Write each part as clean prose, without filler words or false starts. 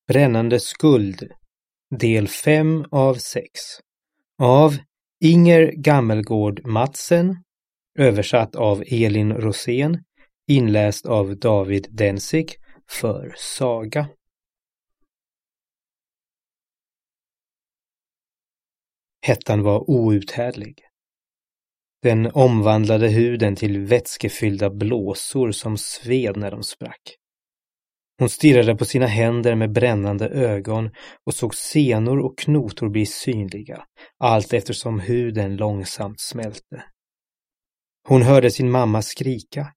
Brännande skuld, del 5 av 6. Av Inger Gammelgård Madsen, översatt av Elin Rosén, inläst av David Densik för Saga. Hettan var outhärdlig. Den omvandlade huden till vätskefyllda blåsor som sved när de sprack. Hon stirrade på sina händer med brännande ögon och såg senor och knotor bli synliga, allt eftersom huden långsamt smälte. Hon hörde sin mamma skrika.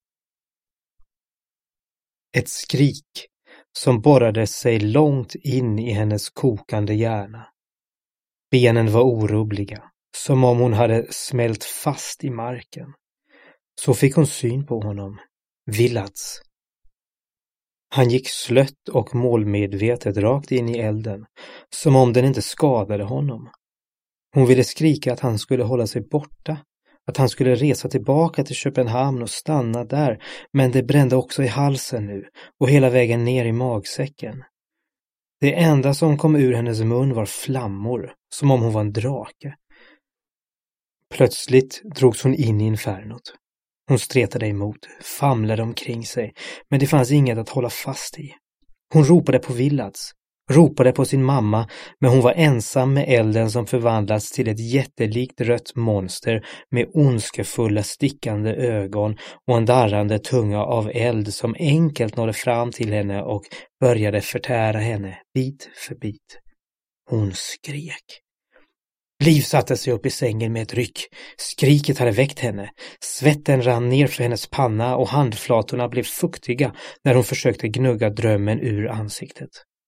Ett skrik som borrade sig långt in i hennes kokande hjärna. Benen var orubbliga, som om hon hade smält fast i marken. Så fick hon syn på honom, Villads. Han gick slött och målmedvetet rakt in i elden, som om den inte skadade honom. Hon ville skrika att han skulle hålla sig borta, att han skulle resa tillbaka till Köpenhamn och stanna där, men det brände också i halsen nu och hela vägen ner i magsäcken. Det enda som kom ur hennes mun var flammor, som om hon var en drake. Plötsligt drogs hon in i infernot. Hon stretade emot, famlade omkring sig, men det fanns inget att hålla fast i. Hon ropade på Villads, ropade på sin mamma, men hon var ensam med elden som förvandlats till ett jättelikt rött monster med ondskefulla stickande ögon och en darrande tunga av eld som enkelt nådde fram till henne och började förtära henne bit för bit. Hon skrek. Liv satte sig upp i sängen med ett ryck. Skriket hade väckt henne. Svetten rann ner för hennes panna och handflatorna blev fuktiga när hon försökte gnugga drömmen ur ansiktet.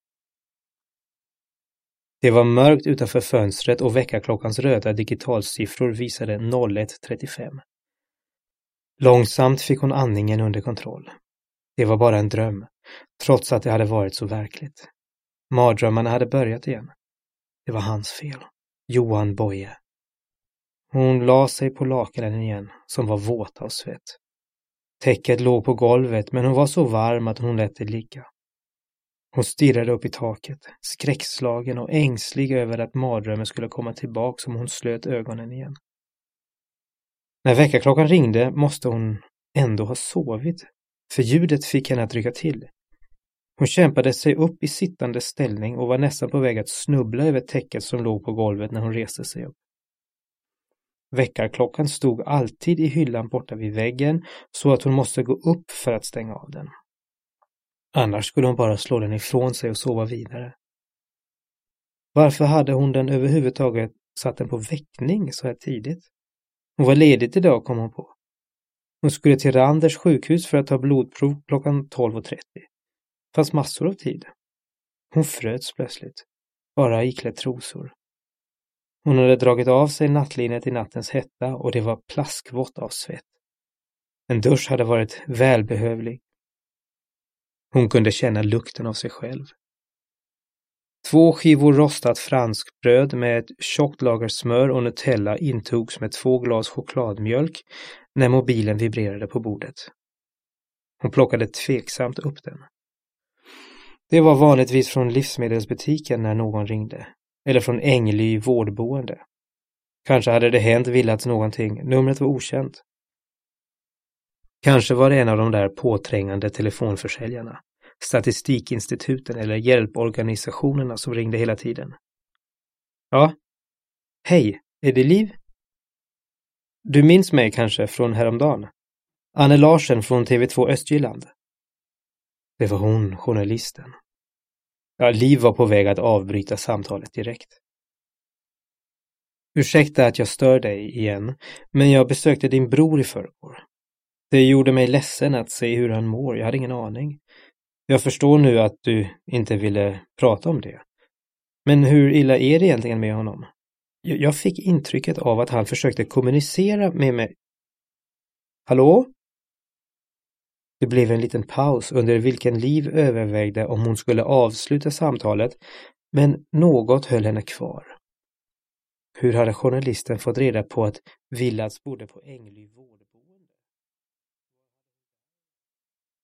Det var mörkt utanför fönstret och väckarklockans röda digitalsiffror visade 01:35. Långsamt fick hon andningen under kontroll. Det var bara en dröm, trots att det hade varit så verkligt. Mardrömmarna hade börjat igen. Det var hans fel. Johan Boye. Hon la sig på lakanen igen, som var våta av svett. Täcket låg på golvet, men hon var så varm att hon lät det ligga. Hon stirrade upp i taket, skräckslagen och ängslig över att mardrömmen skulle komma tillbaka om hon slöt ögonen igen. När väckarklockan ringde måste hon ändå ha sovit, för ljudet fick henne att rycka till. Hon kämpade sig upp i sittande ställning och var nästan på väg att snubbla över täcket som låg på golvet när hon reste sig upp. Väckarklockan stod alltid i hyllan borta vid väggen så att hon måste gå upp för att stänga av den. Annars skulle hon bara slå den ifrån sig och sova vidare. Varför hade hon den överhuvudtaget satt den på väckning så här tidigt? Hon var ledigt idag, kom hon på. Hon skulle till Randers sjukhus för att ta blodprov klockan 12:30. Fanns massor av tid. Hon fröts plötsligt, bara iklädd trosor. Hon hade dragit av sig nattlinnet i nattens hetta och det var plaskvått av svett. En dusch hade varit välbehövlig. Hon kunde känna lukten av sig själv. 2 skivor rostat franskbröd med ett tjockt lager smör och Nutella intogs med 2 glas chokladmjölk när mobilen vibrerade på bordet. Hon plockade tveksamt upp den. Det var vanligtvis från livsmedelsbutiken när någon ringde, eller från Ängly vårdboende. Kanske hade det hänt Villads någonting, numret var okänt. Kanske var det en av de där påträngande telefonförsäljarna, statistikinstituten eller hjälporganisationerna som ringde hela tiden. Ja, hej, är det Liv? Du minns mig kanske från häromdagen? Anne Larsen från TV2 Östjylland. Det var hon, journalisten. Ja, Liv var på väg att avbryta samtalet direkt. Ursäkta att jag stör dig igen, men jag besökte din bror i förrgår. Det gjorde mig ledsen att se hur han mår, jag hade ingen aning. Jag förstår nu att du inte ville prata om det. Men hur illa är det egentligen med honom? Jag fick intrycket av att han försökte kommunicera med mig. Hallå? Det blev en liten paus under vilken Liv övervägde om hon skulle avsluta samtalet, men något höll henne kvar. Hur hade journalisten fått reda på att Villads bodde på Ängly vårdboende?